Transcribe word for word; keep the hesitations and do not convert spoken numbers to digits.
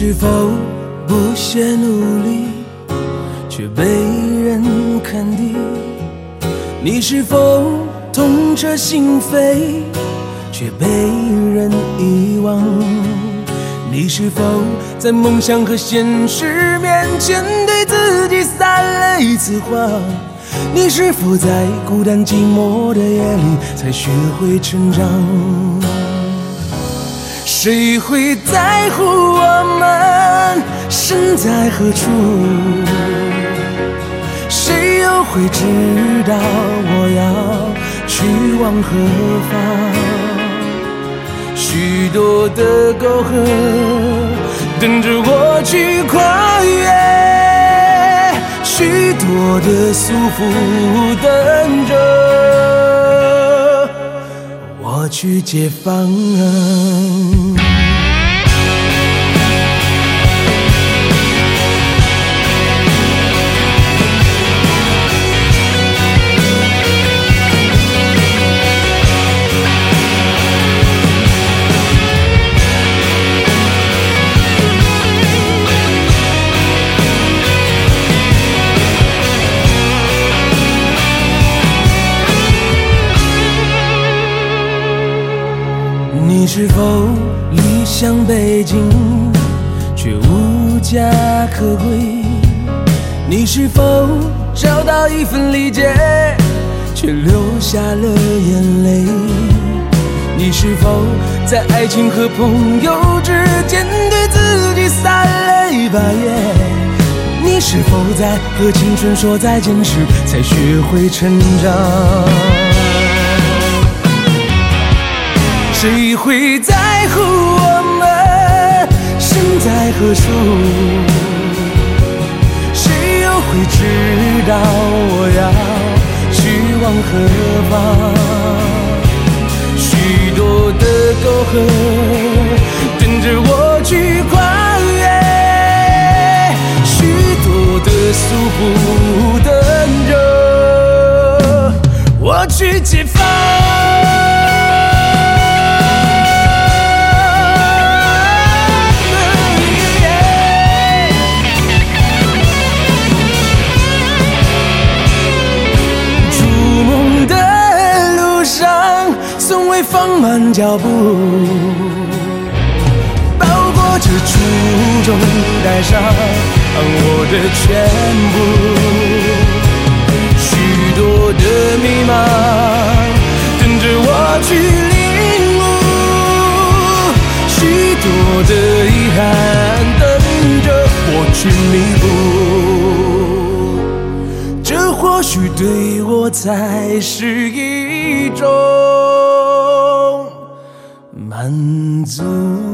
是否不懈努力，却被人看低？你是否痛彻心扉，却被人遗忘？你是否在梦想和现实面前对自己撒了一次谎？你是否在孤单寂寞的夜里才学会成长？谁会在乎我们身在何处？谁又会知道我要去往何方？许多的沟壑等着我去跨越，许多的束缚等着我去解放。你是否理想背景却无家可归？你是否找到一份理解却流下了眼泪？你是否在爱情和朋友之间对自己撒了一把盐？你是否在和青春说再见时才学会成长？谁会在乎我们身在何处？谁又会知道我要去往何方？许多的沟壑等着我去跨越，许多的束缚等着我去解放。从未放慢脚步，包裹着初衷，带上我的全部。许多的迷茫等着我去领悟，许多的遗憾等着我去弥补。这或许对我才是一种满足。